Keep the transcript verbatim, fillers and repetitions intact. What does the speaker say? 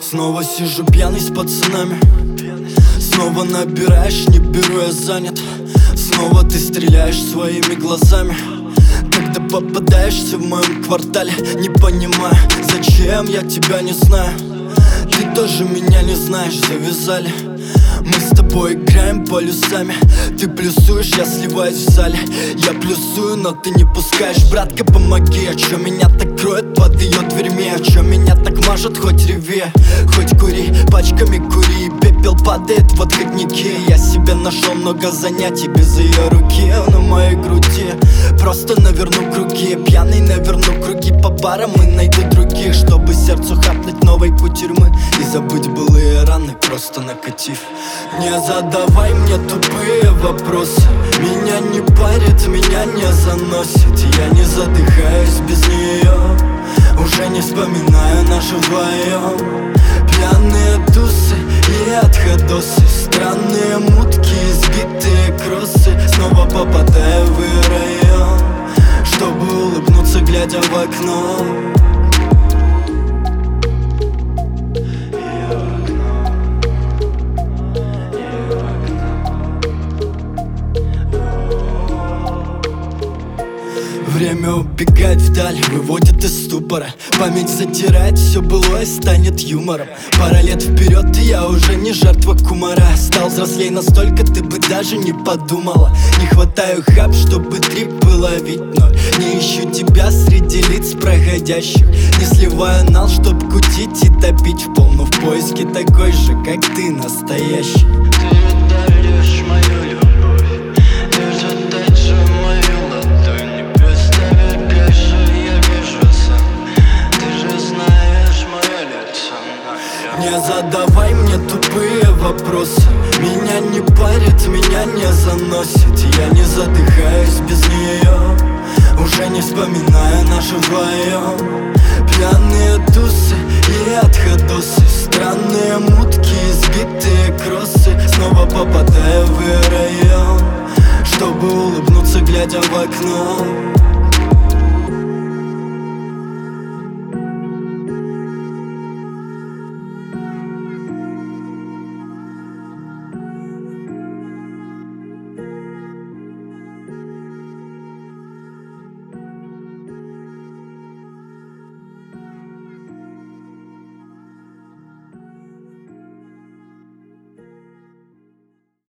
Снова сижу пьяный с пацанами. Снова набираешь, не беру, я занят. Снова ты стреляешь своими глазами, когда попадаешься в моем квартале. Не понимаю, зачем, я тебя не знаю. Ты тоже меня не знаешь, завязали. Мы с тобой играем полюсами. Ты плюсуешь, я сливаюсь в зале. Я плюсую, но ты не пускаешь. Братка, помоги, а чё меня так кроет под ее дверьми? А чё меня так мажет, хоть реви, хоть кури, пачками кури. Пепел падает в отходники. Я себе нашел много занятий без ее руки на моей груди. Просто наверну круги, пьяный наверну круги по барам и найду других, чтобы сердцу хапнуть новой кутерьмы и забыть былые раны, просто накатив. Не задавай мне тупые вопросы. Меня не парит, меня не заносит. Я не задыхаюсь без нее. Уже не вспоминаю наши вдвоем. Пьяные тусы и отходосы, странные мутки, избитые кроссы. Снова попадаю в ее район, чтобы улыбнуться, глядя в окно. Время убегает вдаль, выводит из ступора. Память затирает, все былое станет юмором. Пара лет вперед, и я уже не жертва кумара. Стал взрослей настолько, ты бы даже не подумала. Не хватаю хаб, чтобы трипы ловить, но не ищу тебя среди лиц проходящих. Не сливаю нал, чтоб кутить и топить в полну, в поиске такой же, как ты, настоящий. Ты даешь мою любовь, держит дальше мою ладонь. Не задавай мне тупые вопросы. Меня не парит, меня не заносит. Я не задыхаюсь без нее. Уже не вспоминаю наши вдвоем. Пьяные тусы и отходосы, странные мутки, избитые кроссы. Снова попадаю в ее район, чтобы улыбнуться, глядя в окно.